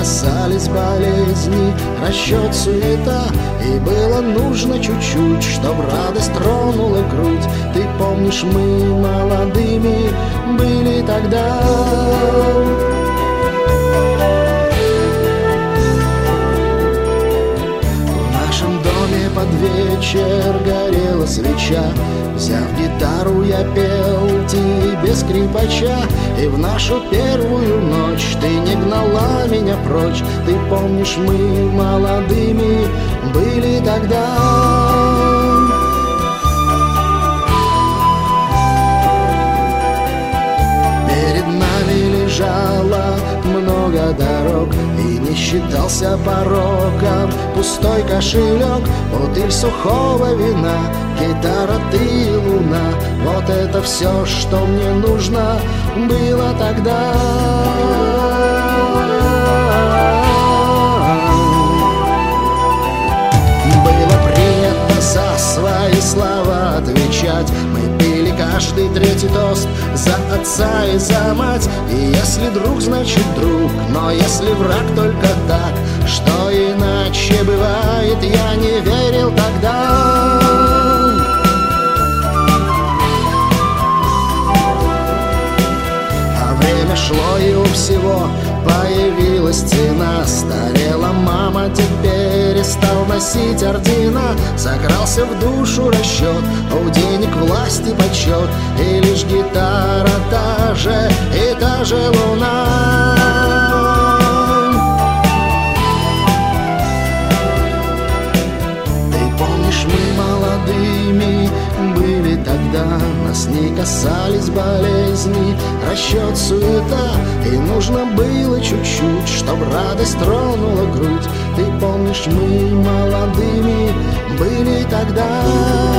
касались болезни, расчет, суета. И было нужно чуть-чуть, чтоб радость тронула грудь. Ты помнишь, мы молодыми были тогда. В нашем доме под вечер горела свеча. Взяв гитару, я пел тебе скрипача. И в нашу первую ночь ты не гнала меня прочь. Ты помнишь, мы молодыми были тогда. Перед нами лежало много дорог, и не считался пороком пустой кошелек. Бутыль сухого вина, гитара, ты и луна. Вот это все, что мне нужно было тогда. Было принято за свои слова отвечать. Мы пили каждый третий тост за отца и за мать. И если друг, значит друг, но если враг, только так. Что иначе бывает, я не верил тогда. А время шло, и у всего появилась цена. Старела мама, теперь стал носить ордена. Закрался в душу расчет, у денег власть и почет. И лишь гитара та же, и та же луна. Мы молодыми были тогда, нас не касались болезни, расчет, суета. И нужно было чуть-чуть, чтоб радость тронула грудь. Ты помнишь, мы молодыми были тогда.